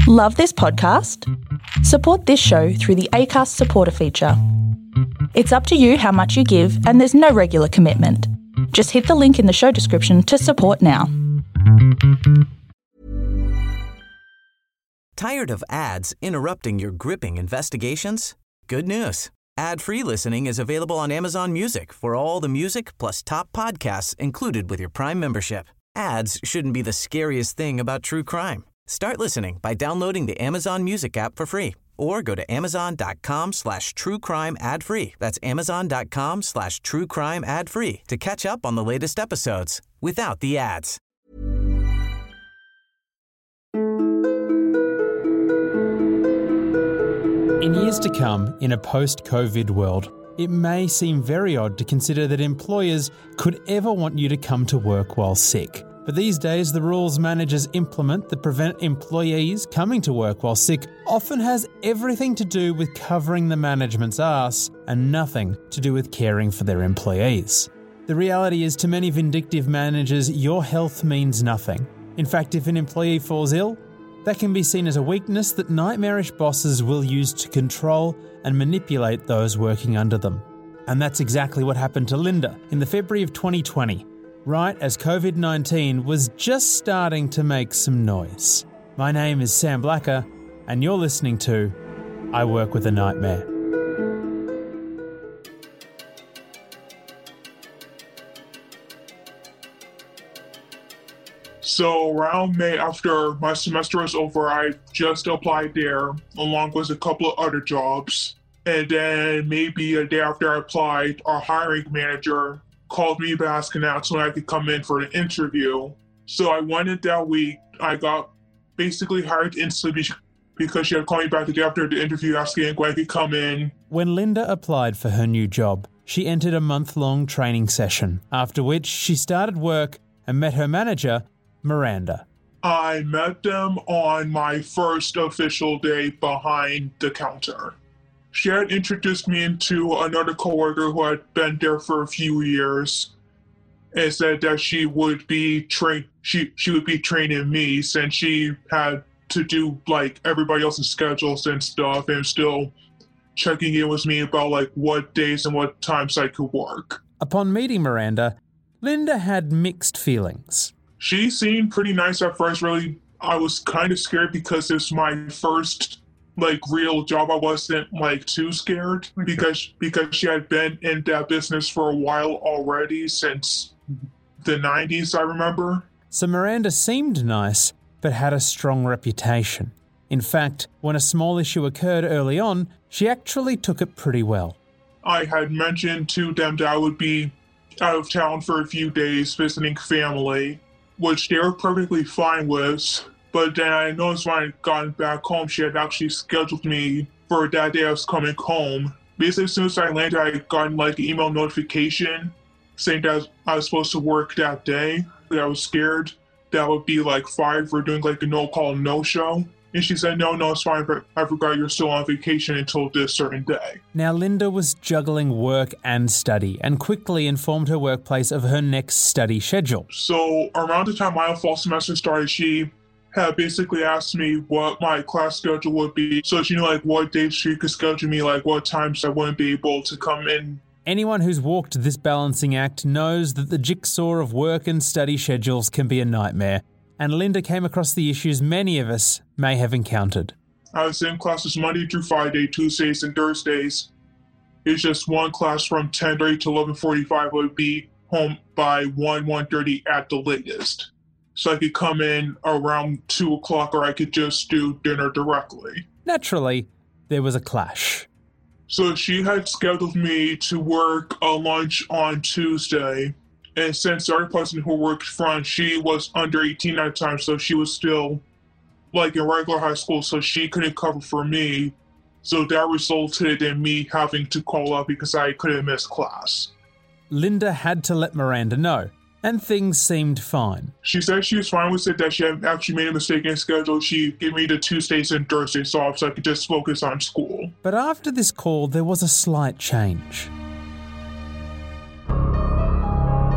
Love this podcast? Support this show through the Acast supporter feature. It's up to you how much you give, and there's no regular commitment. Just hit the link in the show description to support now. Tired of ads interrupting your gripping investigations? Good news. Ad-free listening is available on Amazon Music for all the music plus top podcasts included with your Prime membership. Ads shouldn't be the scariest thing about true crime. Start listening by downloading the Amazon Music app for free or go to amazon.com/truecrime ad-free. That's amazon.com/truecrime ad-free to catch up on the latest episodes without the ads. In years to come, in a post-COVID world, it may seem very odd to consider that employers could ever want you to come to work while sick. But these days, the rules managers implement that prevent employees coming to work while sick often has everything to do with covering the management's ass and nothing to do with caring for their employees. The reality is, to many vindictive managers, your health means nothing. In fact, if an employee falls ill, that can be seen as a weakness that nightmarish bosses will use to control and manipulate those working under them. And that's exactly what happened to Linda in the February of 2020, right as COVID-19 was just starting to make some noise. My name is Sam Blacker, and you're listening to I Work With a Nightmare. So around May, after my semester was over, I just applied there along with a couple of other jobs. And then maybe a day after I applied, our hiring manager called me back asking out so I could come in for an interview. So I went in that week. I got basically hired instantly because she had called me back the day after the interview asking when I could come in. When Linda applied for her new job, she entered a month-long training session, after which she started work and met her manager, Miranda. I met them on my first official day behind the counter. She had introduced me into another coworker who had been there for a few years and said that she would be training me since she had to do like everybody else's schedules and stuff, and still checking in with me about like what days and what times I could work. Upon meeting Miranda, Linda had mixed feelings. She seemed pretty nice at first. Really, I was kind of scared because it's my first real job. I wasn't too scared because she had been in that business for a while already, since the 90s, I remember. So Miranda seemed nice, but had a strong reputation. In fact, when a small issue occurred early on, she actually took it pretty well. I had mentioned to them that I would be out of town for a few days visiting family, which they were perfectly fine with. But then I noticed when I got back home, she had actually scheduled me for that day I was coming home. Basically, as soon as I landed, I got an email notification saying that I was supposed to work that day. I was scared that I would be fired for doing a no-call, no-show. And she said, no, it's fine, but I forgot you're still on vacation until this certain day. Now, Linda was juggling work and study and quickly informed her workplace of her next study schedule. So around the time my fall semester started, she had basically asked me what my class schedule would be. So she knew what days she could schedule me, what times I wouldn't be able to come in. Anyone who's walked this balancing act knows that the jigsaw of work and study schedules can be a nightmare. And Linda came across the issues many of us may have encountered. I was in classes Monday through Friday, Tuesdays and Thursdays. It's just one class from 10:30 to 11:45. I would be home by 1:30 at the latest. So I could come in around 2 o'clock, or I could just do dinner directly. Naturally, there was a clash. So she had scheduled me to work a lunch on Tuesday. And since the other person who worked front, she was under 18 at the time, so she was still in regular high school, so she couldn't cover for me. So that resulted in me having to call up because I couldn't miss class. Linda had to let Miranda know, and things seemed fine. She said she was fine with it, that she had actually made a mistake in schedule. She gave me the Tuesdays and Thursdays off so I could just focus on school. But after this call, there was a slight change.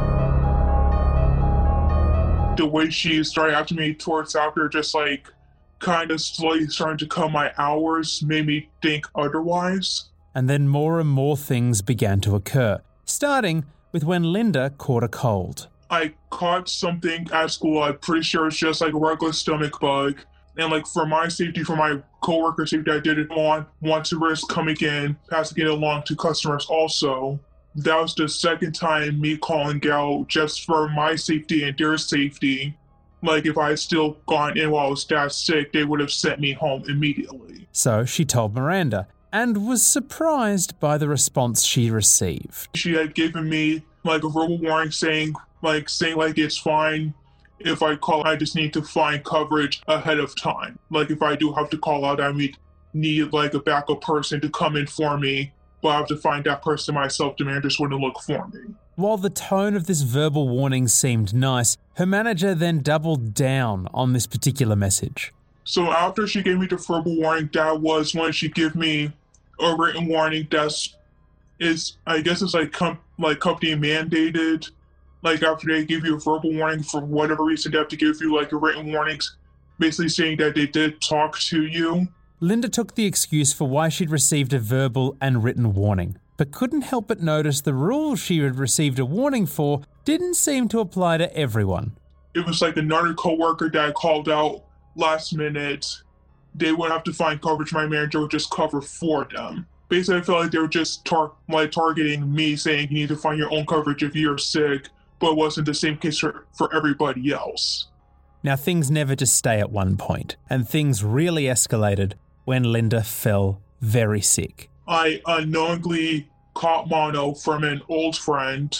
The way she started after me towards after, just kind of slowly starting to cut my hours made me think otherwise. And then more and more things began to occur, starting with when Linda caught a cold. I caught something at school. I'm pretty sure it's just like a regular stomach bug. And like for my safety, for my coworker safety, I didn't want to risk coming in, passing it along to customers also. That was the second time me calling out just for my safety and their safety. Like if I had still gone in while I was that sick, they would have sent me home immediately. So she told Miranda and was surprised by the response she received. She had given me like a verbal warning saying it's fine. If I call, I just need to find coverage ahead of time. Like if I do have to call out, I need like a backup person to come in for me, but I have to find that person myself. The managers wouldn't look for me. While the tone of this verbal warning seemed nice, her manager then doubled down on this particular message. So after she gave me the verbal warning, that was when she gave me a written warning I guess it's like company mandated. Like after they give you a verbal warning for whatever reason, they have to give you like a written warning, basically saying that they did talk to you. Linda took the excuse for why she'd received a verbal and written warning, but couldn't help but notice the rules she had received a warning for didn't seem to apply to everyone. It was like another coworker that called out last minute. They wouldn't have to find coverage. My manager would just cover for them. Basically, I felt like they were just targeting me, saying you need to find your own coverage if you're sick, but it wasn't the same case for everybody else. Now, things never just stay at one point, and things really escalated when Linda fell very sick. I unknowingly caught mono from an old friend.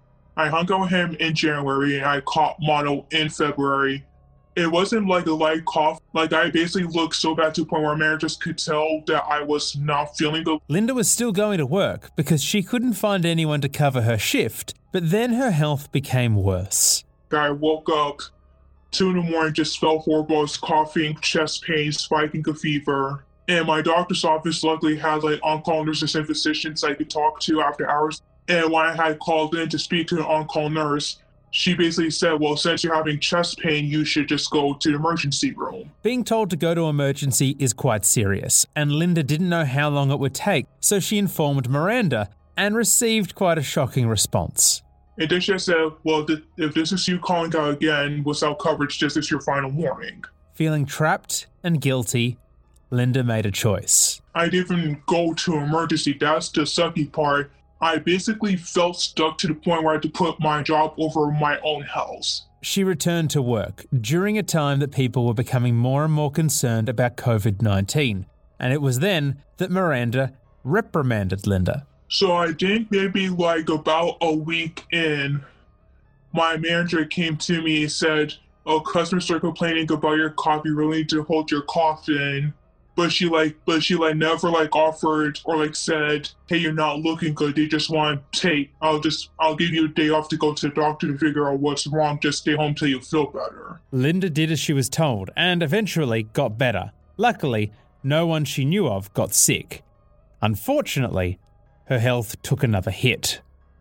I hung out with him in January, and I caught mono in February. It wasn't like a light cough. Like I basically looked so bad to the point where managers could tell that I was not feeling good. Linda was still going to work because she couldn't find anyone to cover her shift, but then her health became worse. I woke up 2 a.m, just felt horrible. I was coughing, chest pain, spiking a fever. And my doctor's office luckily had like on-call nurses and physicians I could talk to after hours. And when I had called in to speak to an on-call nurse, she basically said, well, since you're having chest pain, you should just go to the emergency room. Being told to go to emergency is quite serious, and Linda didn't know how long it would take, so she informed Miranda and received quite a shocking response. And then she said, well, if this is you calling out again without coverage, this is your final warning. Feeling trapped and guilty, Linda made a choice. I didn't even go to emergency. That's the sucky part. I basically felt stuck to the point where I had to put my job over my own health. She returned to work during a time that people were becoming more and more concerned about COVID-19, and it was then that Miranda reprimanded Linda. So I think maybe like about a week in, my manager came to me and said, oh, customers are complaining about your cough. You really need to hold your cough in. But she never offered or said, hey, you're not looking good. They just want to I'll give you a day off to go to the doctor to figure out what's wrong. Just stay home till you feel better. Linda did as she was told and eventually got better. Luckily, no one she knew of got sick. Unfortunately, her health took another hit.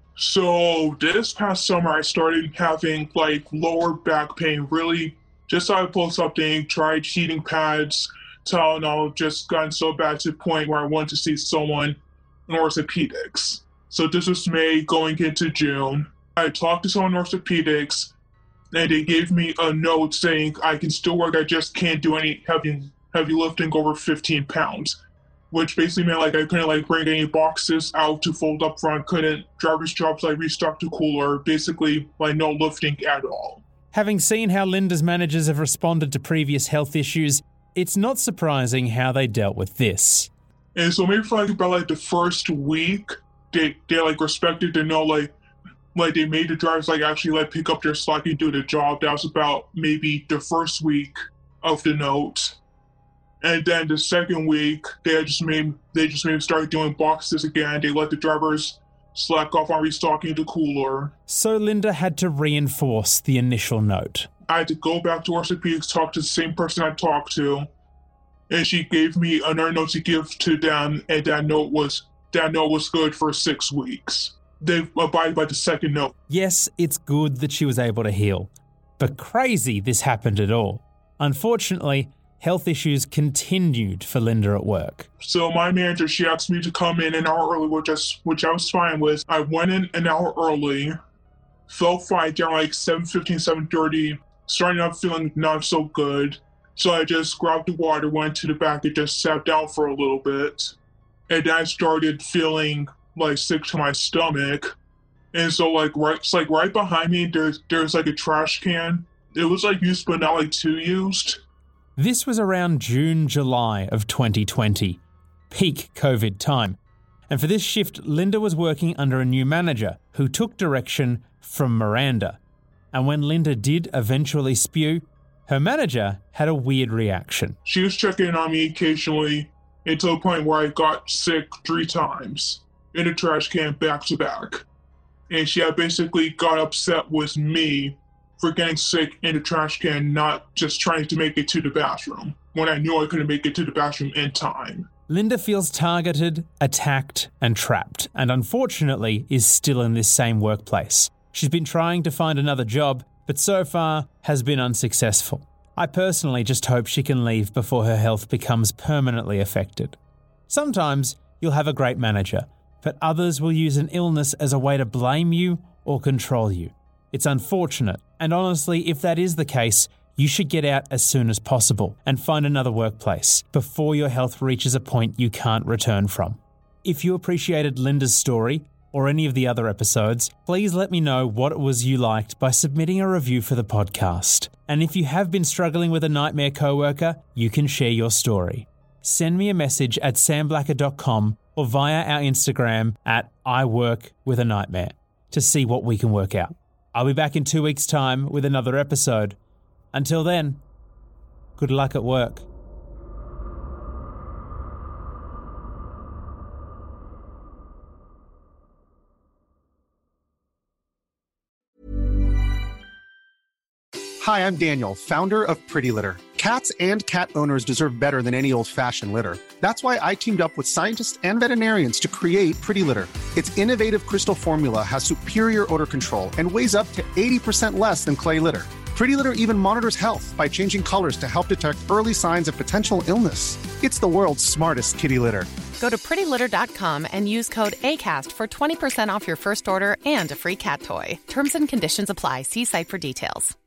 So this past summer, I started having lower back pain. Really, just so I pulled something, tried heating pads, Tylenol, just gotten so bad to the point where I wanted to see someone in orthopedics. So this was May going into June. I talked to someone in orthopedics, and they gave me a note saying I can still work, I just can't do any heavy lifting over 15 pounds. Which basically meant I couldn't bring any boxes out to fold up front, couldn't driver's jobs restock the cooler, basically no lifting at all. Having seen how Linda's managers have responded to previous health issues, it's not surprising how they dealt with this. And so maybe for about the first week, they respected to know they made the drivers actually pick up their slack and do the job. That was about maybe the first week of the note. And then the second week, they just made start doing boxes again. They let the drivers slack off on restocking the cooler. So Linda had to reinforce the initial note. I had to go back to orthopedics, talk to the same person I talked to, and she gave me another note to give to them, and that note was good for 6 weeks. They abided by the second note. Yes, it's good that she was able to heal, but crazy this happened at all. Unfortunately, health issues continued for Linda at work. So my manager, she asked me to come in an hour early, which I was fine with. I went in an hour early, felt fine down like 7:15, 7:30, starting up feeling not so good. So I just grabbed the water, went to the back, and just sat down for a little bit. And then I started feeling like sick to my stomach. And so right behind me, there's like a trash can. It was like used, but not like too used. This was around June, July of 2020, peak COVID time. And for this shift, Linda was working under a new manager who took direction from Miranda. And when Linda did eventually spew, her manager had a weird reaction. She was checking in on me occasionally until the point where I got sick 3 times in a trash can back to back. And she had basically got upset with me for getting sick in a trash can, not just trying to make it to the bathroom, when I knew I couldn't make it to the bathroom in time. Linda feels targeted, attacked, and trapped, and unfortunately is still in this same workplace. She's been trying to find another job, but so far has been unsuccessful. I personally just hope she can leave before her health becomes permanently affected. Sometimes you'll have a great manager, but others will use an illness as a way to blame you or control you. It's unfortunate, and honestly, if that is the case, you should get out as soon as possible and find another workplace before your health reaches a point you can't return from. If you appreciated Linda's story or any of the other episodes, please let me know what it was you liked by submitting a review for the podcast. And if you have been struggling with a nightmare coworker, you can share your story. Send me a message at samblacker.com or via our Instagram at iworkwithanightmare to see what we can work out. I'll be back in 2 weeks' time with another episode. Until then, good luck at work. Hi, I'm Daniel, founder of Pretty Litter. Cats and cat owners deserve better than any old-fashioned litter. That's why I teamed up with scientists and veterinarians to create Pretty Litter. Its innovative crystal formula has superior odor control and weighs up to 80% less than clay litter. Pretty Litter even monitors health by changing colors to help detect early signs of potential illness. It's the world's smartest kitty litter. Go to prettylitter.com and use code ACAST for 20% off your first order and a free cat toy. Terms and conditions apply. See site for details.